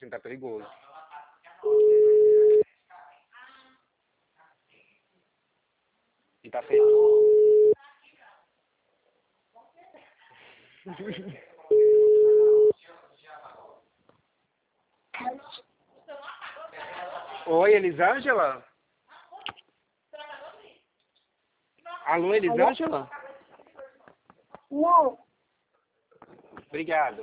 assim tá perigoso. E tá feio. Oi, Elisângela? Alô, Elisângela? Não. Obrigado.